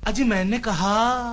अजी मैंने कहा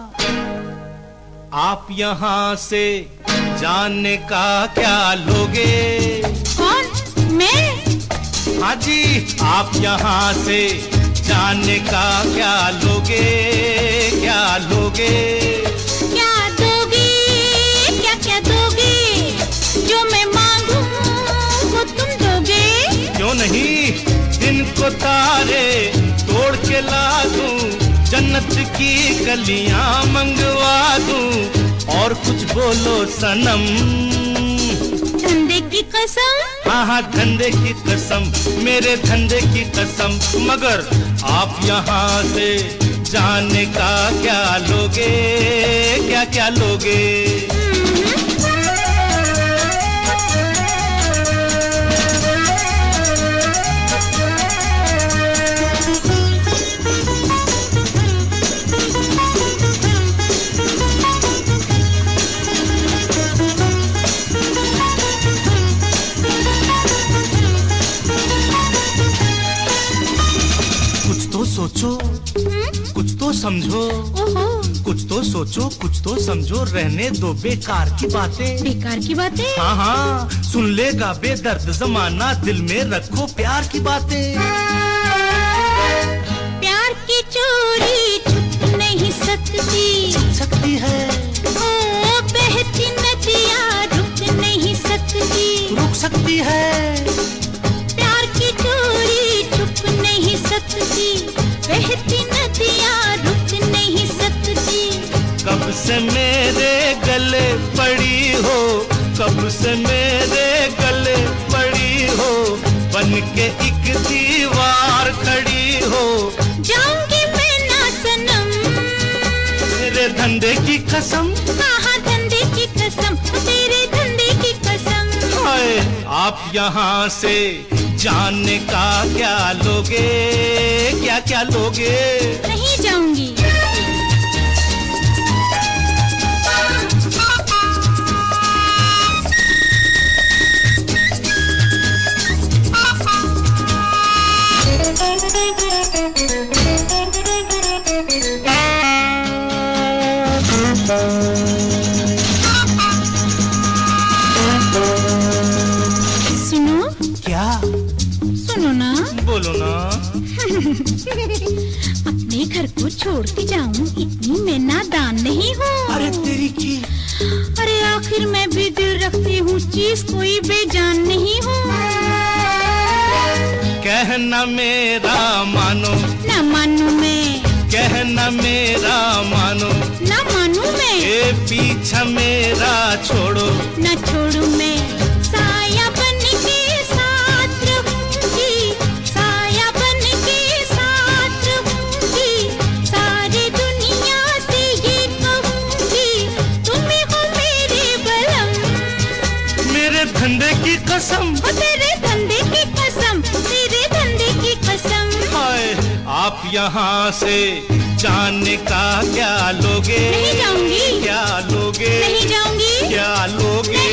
आप यहाँ से जाने का क्या लोगे? कौन? मैं? हाँ जी, आप यहाँ से जाने का क्या लोगे? क्या लोगे? क्या दोगे? क्या क्या दोगे? जो मैं मांगूं वो तुम दोगे? क्यों नहीं, दिन को तारे तोड़ के ला दूं, जन्नत की गलियां मंगवा दूं, और कुछ बोलो सनम। धंधे की कसम? हाँ हाँ धंधे की कसम, मेरे धंधे की कसम। मगर आप यहाँ से जाने का क्या लोगे? क्या क्या लोगे? सोचो, कुछ तो समझो, कुछ तो सोचो, कुछ तो समझो, रहने दो बेकार की बातें। बेकार की बातें? हाँ हाँ, सुन लेगा बेदर्द जमाना, दिल में रखो प्यार की बातें। प्यार की चोरी छुप नहीं सकती। सकती है। ओ बहती नदियाँ रुक नहीं सकती। रुक सकती है। प्यार की चोरी छुप नहीं सकती, बहती नदियाँ रुक नहीं सकती। कब से मेरे गले पड़ी हो, कब से मेरे गले पड़ी हो, बन के एक दीवार खड़ी हो। जाऊंगी मैं ना सनम, तेरे धंधे की कसम। हाँ हाँ धंधे की कसम, तेरे धंधे की कसम। हाय, आप यहाँ से जाने का क्या लोगे? क्या क्या लोगे? नहीं जाऊंगी। सुनो। क्या? सुनो ना। बोलो ना। अपने घर को छोड़ के जाऊं इतनी मैं नादान नहीं हूँ। अरे तेरी की। अरे आखिर मैं भी दिल रखती हूँ, चीज कोई बेजान नहीं हूँ। कहना मेरा मानो। ना मानू मैं। कहना मेरा मानो। ना मानू मैं। ये पीछा मेरा छोड़ो। ना छोड़ू मैं। साया बन के साथ रहूंगी, साया बन के साथ रहूंगी, सारी दुनिया से ये कहूंगी, तुम्ही हो मेरे बलम। मेरे धंधे की कसम। तेरे धंधे की कसम, तेरे धंधे की कसम। हाय, आप यहाँ से जाने का क्या लोगे? नहीं जाऊंगी। क्या लोगे? नहीं जाऊंगी। क्या लोगे?